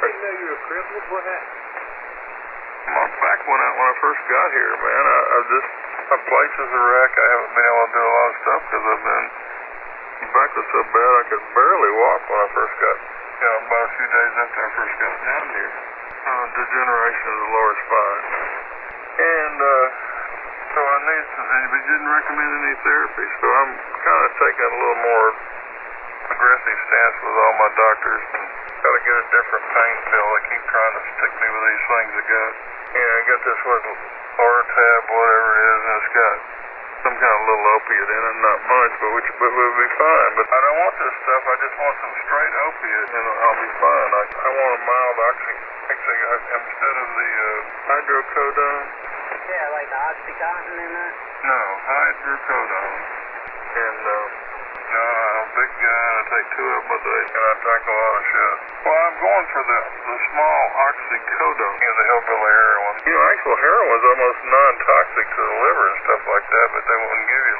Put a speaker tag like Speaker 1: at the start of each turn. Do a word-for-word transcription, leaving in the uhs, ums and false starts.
Speaker 1: didn't know you were crippled. What happened?
Speaker 2: My back went out when I first got here, man. I, I just, my place is a wreck. I haven't been able to do a lot of stuff because I've been, my back was so bad I could barely walk when I first got, you know, about a few days after I first got down here. Uh, degeneration of the lower spine. And, uh, so I need some, and he didn't recommend any therapy, so I'm kind of taking a little more aggressive stance with all my doctors and got to get a different pain pill. They keep trying to stick me with these things I got. Yeah, I got this what Ortab, whatever it is, and it's got some kind of little opiate in it, not much, but which but will be fine. But I don't want this stuff. I just want some straight opiate, and I'll be fine. I, I want a mild oxy, actually, instead of the uh, hydrocodone.
Speaker 3: Yeah, like the Oxycontin in that?
Speaker 2: No, hydrocodone. And, um, no, I'm a big guy, and I take two of them a day, and I drink a lot of shit. Well, I'm going for the, the small oxycodone, you know, the hillbilly heroin. You know, actual heroin's almost non-toxic to the liver and stuff like that, but they wouldn't give you